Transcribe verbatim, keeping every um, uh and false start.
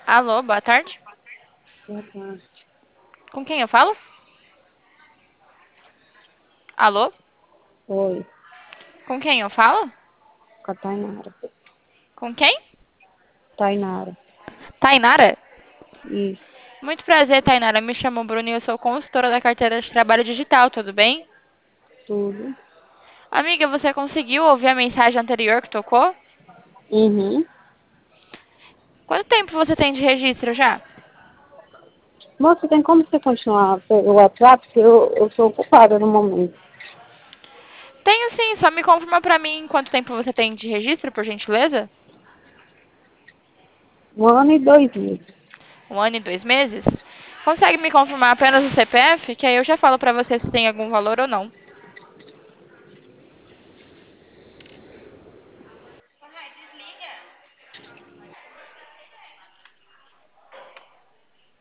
Alô, boa tarde. Boa tarde. Com quem eu falo? Alô? Oi, Com quem eu falo? com a Tainara. Com quem? Tainara. Tainara? Isso, Muito prazer, Tainara. Me chamo Bruno e eu sou consultora da carteira de trabalho digital, tudo bem? tudo. Amiga, você conseguiu ouvir a mensagem anterior que tocou? Uhum. Quanto tempo você tem de registro já? Moça, tem como você continuar pelo WhatsApp? Porque eu, eu sou ocupada no momento. Tenho sim, só me confirma pra mim quanto tempo você tem de registro, por gentileza? Um ano e dois meses. Um ano e dois meses? Consegue me confirmar apenas o C P F? Que aí eu já falo pra você se tem algum valor ou não.